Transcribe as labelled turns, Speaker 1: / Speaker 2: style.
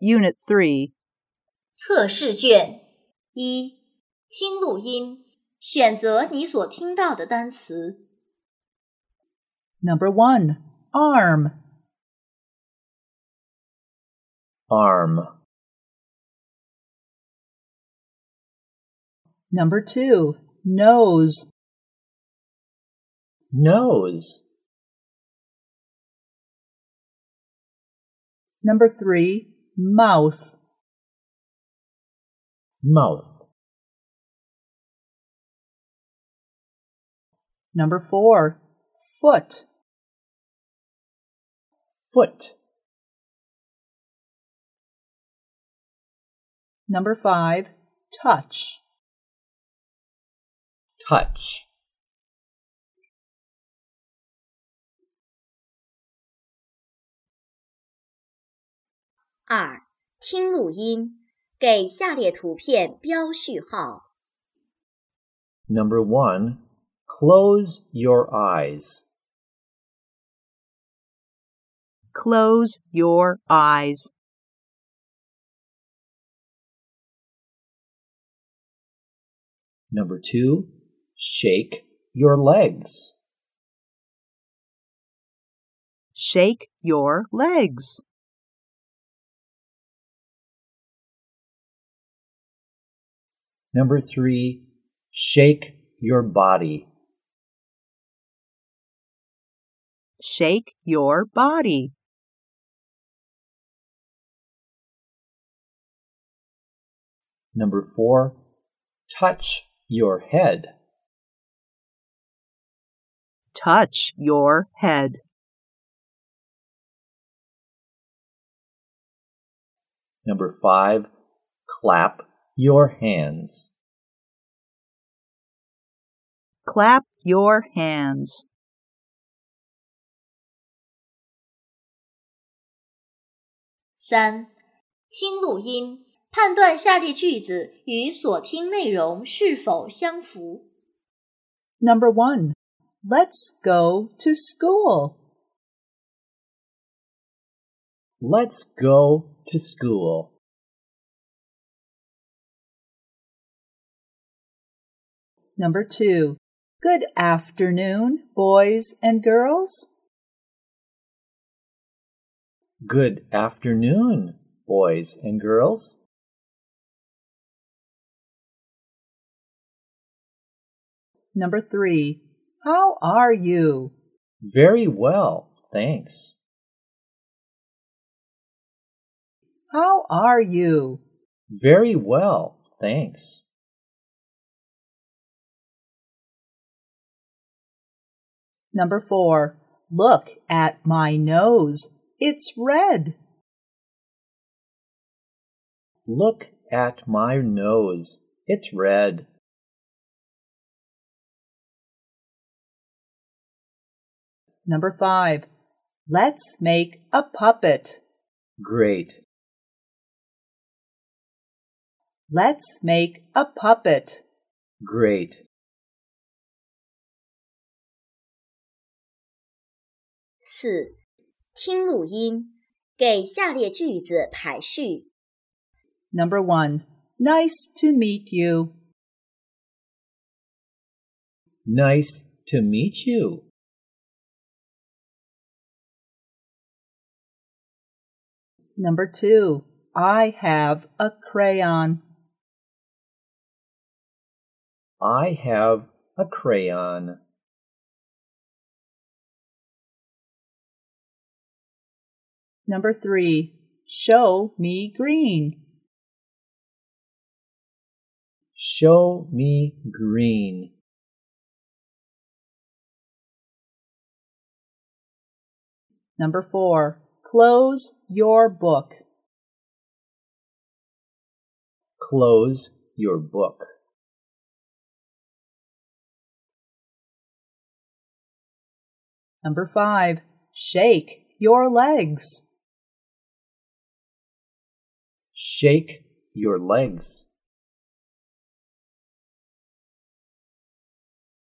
Speaker 1: Unit 3.
Speaker 2: 测试卷1，听录音，选择你所听到的单词。
Speaker 1: Number 1. Arm.
Speaker 3: Arm.
Speaker 1: Number 2. Nose.
Speaker 3: Nose.
Speaker 1: Number 3. Mouth.
Speaker 3: Mouth.
Speaker 1: Number 4. Foot.
Speaker 3: Foot.
Speaker 1: Number 5. Touch.
Speaker 3: Touch.
Speaker 2: 2，听录音，给下列图片标序号。
Speaker 3: Number 1. Close your eyes.
Speaker 1: Close your eyes.
Speaker 3: Number 2. Shake your legs.
Speaker 1: Shake your legs.
Speaker 3: Number 3. Shake your body.
Speaker 1: Shake your body.
Speaker 3: Number 4. Touch your head.
Speaker 1: Touch your head.
Speaker 3: Number 5. Clap your hands.
Speaker 1: Clap your hands.
Speaker 2: 3，听录音，判断下列句子与所听内容是否相符。
Speaker 1: Number 1. Let's go to school.
Speaker 3: Let's go to school.
Speaker 1: Number 2. Good afternoon, boys and girls.
Speaker 3: Good afternoon, boys and girls.
Speaker 1: Number 3. How are you?
Speaker 3: Very well, thanks.
Speaker 1: How are you?
Speaker 3: Very well, thanks.
Speaker 1: Number 4. Look at my nose. It's red.
Speaker 3: Look at my nose. It's red.
Speaker 1: Number 5. Let's make a puppet.
Speaker 3: Great.
Speaker 1: Let's make a puppet.
Speaker 3: Great.
Speaker 2: 4，听录音，给下列句子排序。
Speaker 1: Number 1. Nice to meet you.
Speaker 3: Nice to meet you.
Speaker 1: Number 2. I have a crayon.
Speaker 3: I have a crayon.
Speaker 1: Number 3. Show me green.
Speaker 3: Show me green.
Speaker 1: Number 4. Close your book.
Speaker 3: Close your book.
Speaker 1: Number 5. Shake your legs.
Speaker 3: Shake your legs.